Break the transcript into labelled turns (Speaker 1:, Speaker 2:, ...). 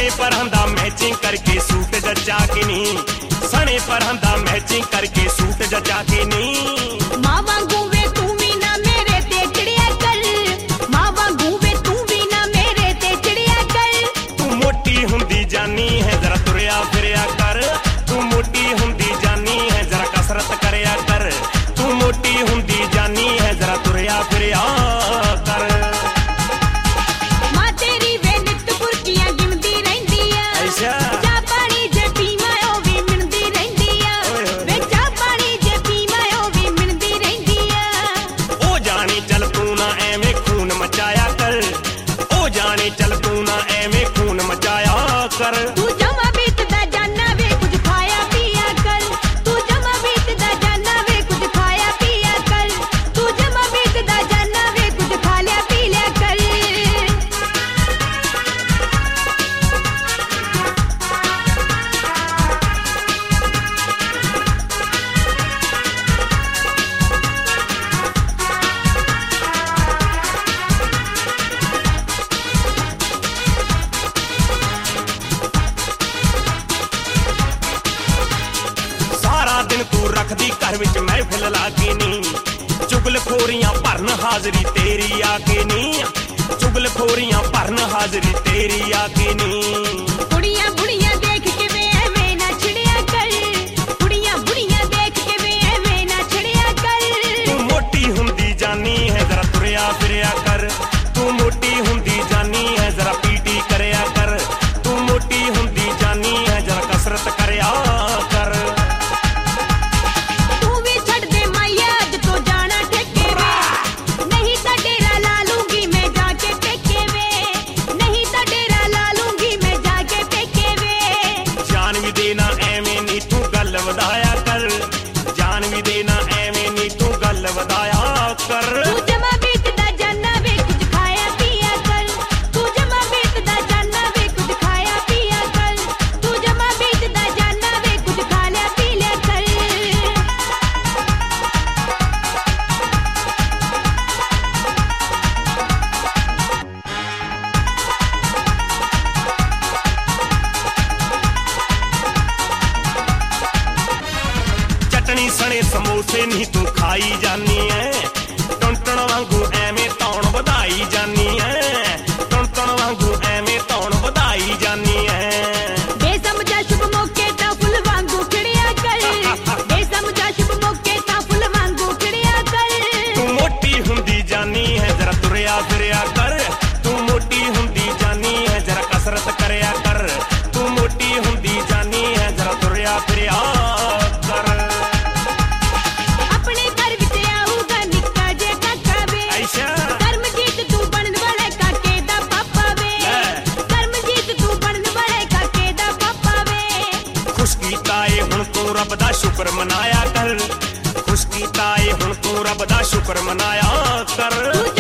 Speaker 1: सने परहंदा मैचिंग करके सूट जचा के नी, सने परहंदा मैचिंग करके सूट जचा के नी।
Speaker 2: मां वांगू वे तू भी ना मेरे ते चिड़िया कर, मां वांगू वे तू भी ना मेरे ते चिड़िया कर।
Speaker 1: तू मोटी हुंदी जानी है जरा तुरया फिरया कर, तू मोटी हुंदी जानी है जरा कसरत करया कर, तू मोटी हुंदी जानी है जरा तुरया फिरया कर।
Speaker 2: मां तेरी वे नित पुरकियां गिनदी रहंदी आ,
Speaker 1: ऐसा
Speaker 2: चा पानी जे पीवां ओ भी मिलदी रहंदी आ, वे चा पानी जे पीवां ओ भी मिलदी रहंदी आ।
Speaker 1: ओ जानी चल तू ना एवें खून मचाया कर, ओ जानी चल तू ना एवें खून मचाया कर।
Speaker 2: तू जमा बीतदा जाना वे कुछ खाया पिया कर, तू जमा बीतदा जाना वे कुछ खाया पिया कर, तू जमा बीतदा जाना वे कुछ खा लिया पी लिया कर।
Speaker 1: सारा दिन तू रखदी घर विच महफिल लाके नी, चुगलखोरियां भरन हाजरी तेरी आके नी, चुगलखोरियां भरन हाजरी तेरी आके नी।
Speaker 2: कुड़ियां बुड़ियां देख के वे एवें ना छिड़िया कर, कुड़ियां बुड़ियां देख के वे एवें ना छिड़िया कर।
Speaker 1: तू मोटी हुंदी जानी है जरा तुरया फिरया कर, तू मोटी हुंदी जानी है जरा पीटी करया कर, तू मोटी हुंदी जानी है जरा कसरत करया कर।
Speaker 2: तू भी छड़ दे माया अज तो जाना ठेके वे, नहीं तो डेरा ला लूंगी मैं जाके टेके वे, नहीं तो डेरा ला लूंगी मैं जाके टेके वे।
Speaker 1: जान भी देना एवें नी तू गल वधाया कर, जान भी देना एवें नी तू गल वधाया कर।
Speaker 2: तू जमा बीतदा जाना वे कुछ खाया पिया कर, तू जमा बीतदा जाना वे कुछ खाया पिया कर, तू जमा बीतदा जाना वे कुछ खा लिया पी लिया कर।
Speaker 1: चटनी सने समोसे नहीं तू खाई जानी है, टुनटुन वांगू एवें तौण वधाई जानी है, टुनटुन वांगू एवें तौण वधाई जानी है।
Speaker 2: बेसमझा शुभ मौके ता फुल वांगू खिड़िया कर, बेसमझा शुभ मौके ता फुल वांगू खिड़िया कर।
Speaker 1: तू मोटी हुंदी जानी है जरा तुरया फिरया कर, तू मोटी हुंदी जानी है जरा कसरत करया कर, तू मोटी हुंदी जानी है जरा तुरया फिरया कर।
Speaker 2: अपने घर विच आऊगा निक्का जे काका वे,
Speaker 1: ऐसा
Speaker 2: करमजीत तू बनन वाले काके दा पापा वे, करमजीत तू बनन वाले काके दा पापा वे।
Speaker 1: खुश कीता ए हुण तू रब दा शुक्र मनाया कर, खुश कीता ए हुण तू रब दा शुक्र मनाया कर।
Speaker 2: तू